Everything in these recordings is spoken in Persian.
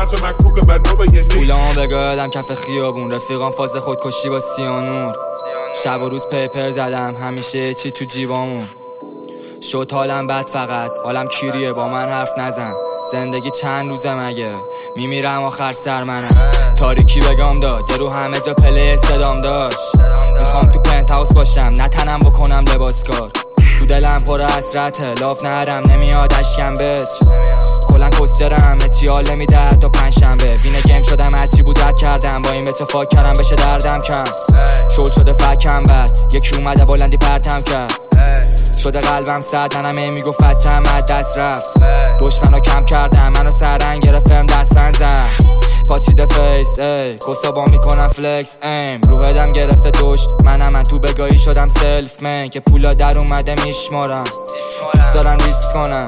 پولامو بگردم کف خیابون، رفیقان فاز خودکشی با سیانور. شب و روز پیپر زدم، همیشه چی تو جیبامون. شد حالم بد، فقط حالم کیریه، با من حرف نزن. زندگی چند روزه مگه، میمیرم آخر سر منم. تاریکی بگام داد، درو همه جا پله صدام داشت. میخوام تو پنت هاوس باشم، نه تنم بکنم لباس کار. تو دلم پر حسرته، لاف نرم نمیاد اشکم بچ. کلن کسچرم، اتیال نمیده حتی پنجشنبه. وین گیم شدم هرچی بود رد کردم، با این به فاک کردم بشه دردم کم. شل شده فکم بد، یکی اومده بلندی پرتم کرد. شده قلبم سرد، منم میگفت فتم از دست رفت. دشمنو کم کردم، منو سرنگ گرفتم دستن زد. پاچیده فیس ای کستا با میکنم فلکس ایم. رو هدم گرفته دوش من تو بگاهی شدم سلف من. که پولا در اومده میشمارم، دوست دارم ریسک کنم.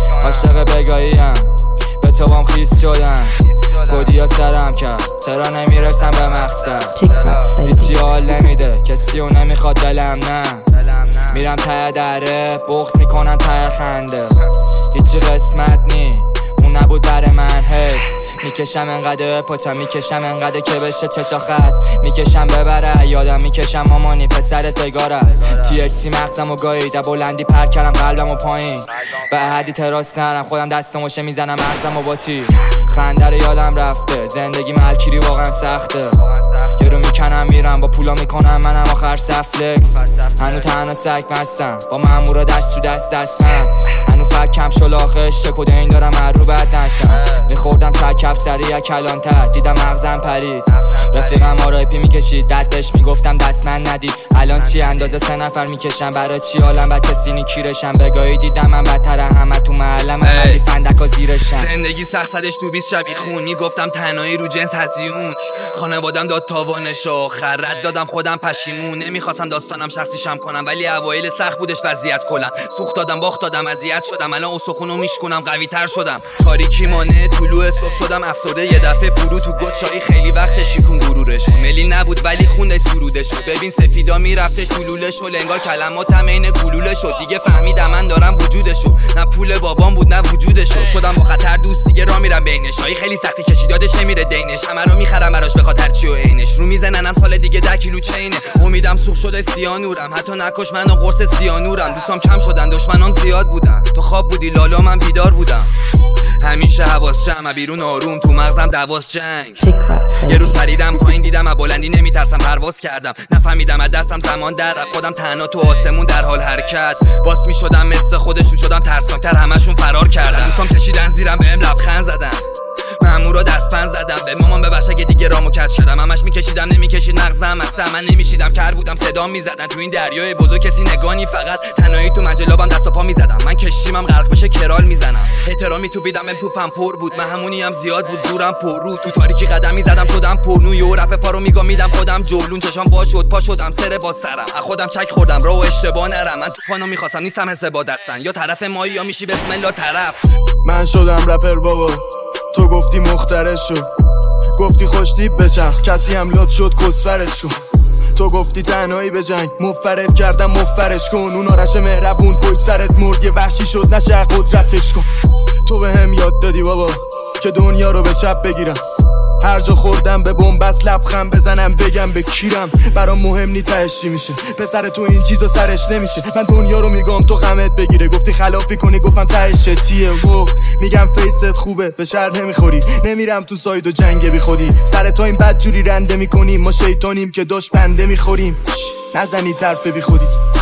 عاشق بگاهیم، به تو بام خیس شدم. کودیا سرم کرد، چرا نمیرسم به مقصد. هیچی حال نمیده، کسی رو نمیخواد دلم نه. میرم ته دره، بغض میکنم ته خنده. هیچی قسمت نی، اون نبود برای من حیف. میکشم انقدر پاچم، میکشم انقدر که بشه چشا خط. میکشم ببره یادم، میکشم مامانی پسرت بگاره. THC مغزم و گاهی در بلندی پر کردم قلبم و پایین. به حدی تراس نرم، خودم دستموشه میزنم مغزم و با تیر. خنده رو یادم رفته، زندگی ملکیری واقعا سخته. یه رو میکنم میرم، با پولا میکنم منم آخر سفلکس. هنو تنها سگ مستم، با مامورا دست تو دستم. هنو فکم شلاخش چکوده این دارم هر رو بد نشم. میخوردم تا کف سریع کلانتر، دیدم مغزم پرید. رفیقم آرایپی میکشید، دد بهش میگفتم دست من ندید. الان چی اندازه 3 نفر میکشم، برای چی حالم بد کسی نیکیرشم. بگاهی دیدم من بدتره همه تو محلم، ولی فندکا زیرشم. زندگی سخت صدش تو 20 شبی خون. میگفتم تنهایی رو جنس هزیون. خانوادم داد تاوانشو، خرد دادم خودم پشیمون. نمیخواستم داستانم شخصی شم کنم، ولی اوایل سخت بودش وضعیت کلا. سوخت دادم باخت دادم اذیت شدم، الان استخونو میشکنم قوی تر شدم. تاریکی مانه طلوع صبح شدم افسرده، یه دفعه فرو تو گوشایی. خیلی وقت شیکون غرورش ملی نبود ولی خوندش سرودشو. ببین سفیدا میرفتش طلولشو، انگار کلماتم عین گلوله شد. دیگه فهمیدم من دارم وجودشو، نه پول بابام بود نه وجودشو. شدم با خطر دوست دیگه را میرم بینش. هایی خیلی سختی کشید یادش نمیره دینش. همه رو میخرم براش به خاطر چی و عینش. رو میزننم سال دیگه 10 کیلو چینه. امیدم سوخت شده سیانورم، حتی نکش منو قرص سیانورم. دوستام کم شدن دشمنام زیاد بودن. تو خواب بودی لالا من بیدار بودم. همیشه حواس جمع بیرون آروم، تو مغزم دواس جنگ. یه روز پریدم پایین دیدم از بلندی نمیترسم، پرواز کردم. نفهمیدم از دستم زمان در رفت، خودم تنها تو آسمون در حال حرکت. باس میشدم مثل خودشون، شدم ترسناکتر همشون فرار کردن. دوستام کشیدن زیرم بهم لبخند زدن، مامورا دستپن زدم. به مامان ببخش اگه دیگه رامو کج شدم. همش میکشیدم نمیکشید مغزم، اصلا من نمیشیدم. کر بودم صدا میزدن تو این دریای بزرگ، کسی نگانی فقط تنهایی تو مجلابم دست و پا میزدم. من کشتیمم غرق بشه کرال میزنم. احترامی تو بیدم توپم پر بود، من همونی هم زیاد بود زورم پر رو. تو تاریکی قدم میزدم شدم پرنو، یه رپ پارو میگم میدم خودم جولون. چشام وا شد پا شدم سر با سرم، از خودم چک خوردم راو اشتباه نرم. من طوفانو میخواستم نیستم حساب با دستن، یا طرف مایی یا میشی بسم الله طرف. من شدم رپر بابا، تو گفتی مخترش شد. گفتی خوش تیپ بچرخ، کسی هم لات شد کسفرش کن. تو گفتی تنهایی به جنگ، مفرد کردم مفرش کن. اون آرش مهربون پشت سرت مرد، یه وحشی شد نشه قدرتش کن. تو به هم یاد دادی بابا که دنیا رو به چپ بگیرم. هر جا خوردم به بنبست لبخند بزنم بگم به کیرم. برام مهم نی تهش چی میشه، پسر تو این چیزا سرش نمیشه. من دنیا رو میگم تو غمت بگیره، گفتی خلافی کنی گفتم تهش چتیه. میگم فیست خوبه به شر نمیخوری، نمیرم تو ساید و جنگ بی خودی. سر تا این بد جوری رنده میکنیم، ما شیطانیم که داشت بنده میخوریم. نزنی طرف بی خودی.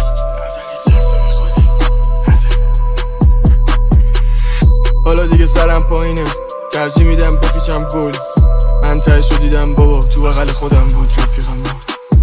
حالا دیگه سرم پایینه، ترجیح میدم بپیچم گل. من تهشو دیدم بابا، تو بغل خودم بود رفیقم مرد.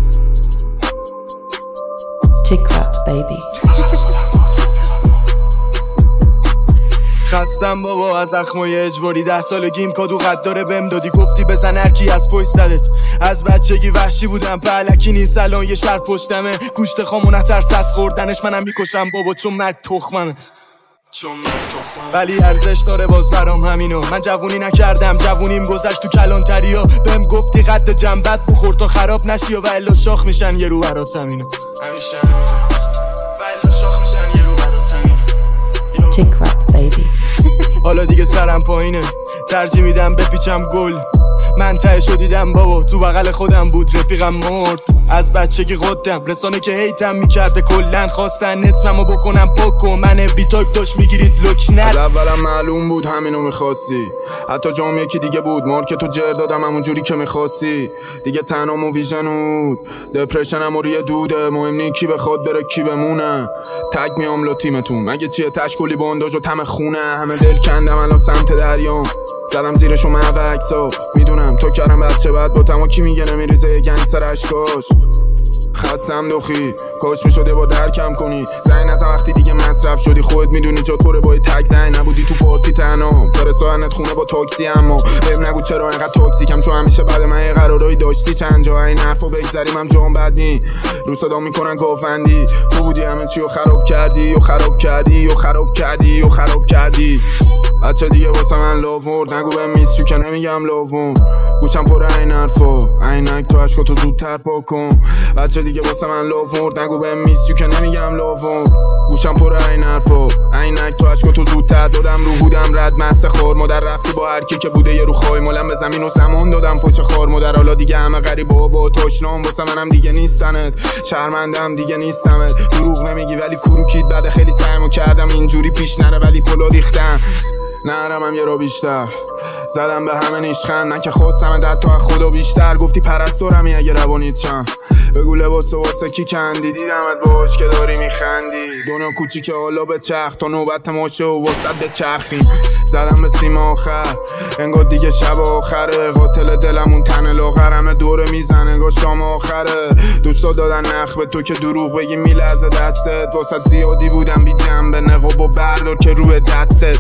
خستم بابا از زخمای اجباری. 10 سالگیم کادو قد داره بهم دادی، گفتی بزن هرکی از پشت زدت. از بچگی وحشی بودم پهلکی نیست، الان یه شر پشتمه. گوشت خامو نترس از خوردنش، منم میکشم بابا چون مرگ تخممه. ولی ارزش داره باز برام همینو. من جوونی نکردم، جوونیم گذشت تو کلانتریا. بهم گفتی قد جنبت بخور تا خراب نشی، و الا شاخ میشن یه رو برات همینو. همیشه و الا شاخ میشن یه رو برات همینو. Chick rap baby. حالا دیگه سرم پایینه، ترجیح میدم بپیچم گل. من تهشو دیدم بابا، تو بغل خودم بود رفیقم مرد. از بچگی قدم رسانه که هیتم میکرده کلن خواستن نصفمو بکنم پاکو. من بیتاک داشت میگیرید لکنت. از اولم معلوم بود همینو میخواستی، حتی جام یکی دیگه بود مارکتو جر دادم همون جوری که میخواستی. دیگه تنام و ویژن بود دپرشنم و روی دوده، مهم نی کی بخواد بره کی بمونه. تگ میام لو تیمتون مگه چیه تشکلی بانداج و تم خونه. همه دل کندم الان سمت دریام، زدم زیرشو محوکسا. میدونم تو کردم بچه بعد با تما کی میگه نمیریزه یه گنج سر عشقاش. خستم دوخی کاش میشده با درکم کنی. زنگ نزن وقتی دیگه مصرف شدی، خودت میدونی جا پره با تگ زنگ نبودی تو پارتی تنها. فرستادنت خونه با تاکسی، اما بهم نگو چرا اینقدر تاکسیکم، چون همیشه بعد من یه قرارایی داشتی چند جا این حرفو بگذریم هم جام بد نی. رو صدا میکنن گافندی تو بودی همه چی رو خراب کردی و خراب کردی و خراب کردی و خراب کردی. بچه دیگه واسه من لاف مرد، نگو به میسیو که نمیگم لاف مرد. گوشم پر این حرفا عینک تو عشقاتو زودتر پاک کن. بچه دیگه واسه من لاف مرد، نگو به میسیو که نمیگم لاف مرد. گوشم پر این حرفا عینک تو عشقاتو زودتر دادم رو هودم رد مست خار مادر. رفتی با هر کی که بوده یه رو خای مالم به زمین و زمان دادم پشت خار مادر. حالا دیگه همه غریبا با تشنام واسه منم دیگه نیستنت. شرمندم دیگه نیستمت. دروغ نمیگی ولی کروکید بعد خیلی سعیمو کردم اینجوری پیش نره ولی پلو ریختم. نرمم یه را بیشتر زدم به همه نیشخند، نه که خواستم در تو خدا بیشتر. گفتی پرستورمی اگه روانیت چم، بگو لباس واسه کی کندی. دیدمت باش که داری میخندی. دنیا کوچیکه حالا به چرخ تا نوبت ماشه و وسط به چرخیم. زدم به سیم آخر انگار دیگه شب آخره. قاتل دلمون تن لاغرمه دوره میزنه انگار شام آخره. دوستا دادن نخ به تو که دروغ بگی میلرزه دستت. واسه زیادی بودم بی جنبه نقاب و بردار که روی دستت.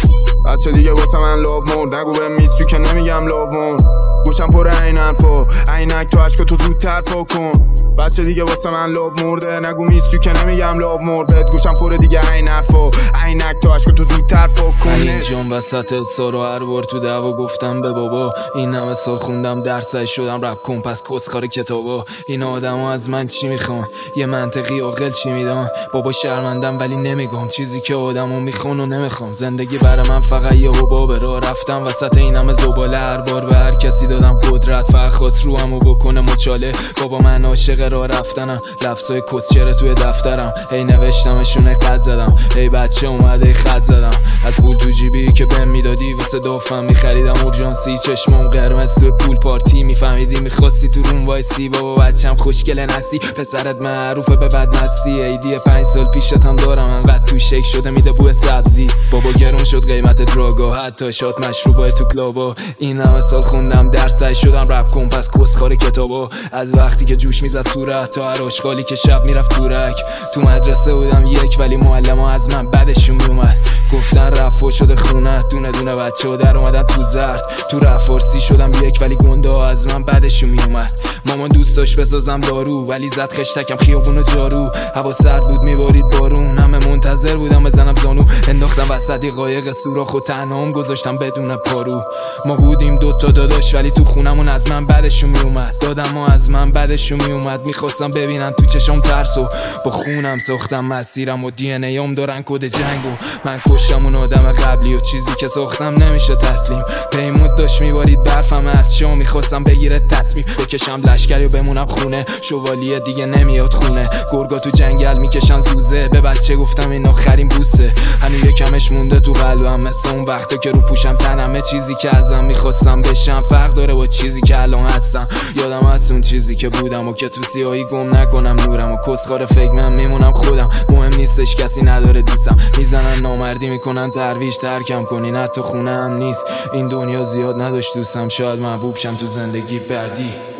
بچه دیگه واسه من لاف مرد، نگو به میسیو که نمیگم لاف مرد. گوشم پر این حرفا عینک تو عشقاتو زودتر پاک کن. بچه دیگه واسه من لاف مرده، نگو میسیو که نمیگم لاف مرد. بهت گوشم پر دیگه این حرفا عینک تو عشقاتو زودتر پاک کن. اینجام وسط سارو هر بار تو دعوا گفتم به بابا این همه سال خوندم درسش شدم رپ کن پس کسخار کتابا. این آدما از من چی میخوان؟ یه منطقی عاقل چی میدان؟ بابا شرمندم ولی نمیگم چیزی که آدمو میخوان و نمیخوام. زندگی برای من فقط یه حبابه، راه رفتم وسط این همه زباله. هر بار به هر کسی دادم قدرت فقط خواست رو همو بکنه مچاله. بابا من عاشق راه رفتنم، لفظای کسچره توی دفترم. ای نوشتمشونه خط زدم، ای بچه اومده خط زدم. از پول تو جیبی که بهم میدادی واسه دافم میخریدم اورژانسی. چشمام قرمز تو پول پارتی میفهمیدی میخواستی تو روم وایسی. بابا بچم خوشگل نستی، پسرت معروفه به بدمستی. ایدی 5 سال پیشت هم دارم انقدر تو شک شده میده بوی سبزی. بابا گرون شد قیمت دراگا، حتی شات مشروبای تو کلابا. این همه سال خوندم درسش شدم رپ کن پس کسخار کتابا. از وقتی که جوش میزد صورت تا هر آشغالی که شب میرفت تورک. تو مدرسه بودم یک ولی معلم‌ها از من بدشون میومد. گفتن رفع شده خونه دونه دونه بچه‌ها در اومدن تو زرد. تو رفارسی شدم یک ولی گنده ها از من بدشون میومد. مامان دوست داشت بسازم دارو ولی زد خشتکم خیابونو جارو. هوا سرد بود میبارید بارون، همه منتظر بودم بزنم زانو. انداختم وسط قایق سوراخ و تنهام گذاشتم بدون پارو. ما بودیم دوتا داداش ولی تو خونمون از من بدشون میومد. دادم و از من بدشون میومد. میخواستم ببینن تو چشم ترسو، با خونم ساختم مسیرم و دی ان ایام دارن کد جنگو. من کشتم اون آدم قبلی و چیزی که ساختم نمیشه تسلیم. پیمود داشت میبارید برفم از شام، میخواستم بگیره تصمیم بکشم لشکری و بمونم خونه. شوالیه دیگه نمیاد خونه، گرگا تو جنگل میکشن زوزه. به بچه گفتم این آخرین بوسه، هنوز یکمش مونده تو قلبم مثل اون وقتا که رو پوشم تنمه. چیزی که ازم میخواستم بشم فرق داره با چیزی که الان هستم. یادم از اون چیزی که بودم و که تو سیاهی گم نکنم نورم و کسخار فکر من میمونم خودم. مهم نیستش کسی نداره دوستم، میزنن نامردی میکنن ترویج ترکم کنین حتی خونه هم نیست. این دنیا زیاد نداشت دوستم، شاید محبوب شم تو زندگی بعدی.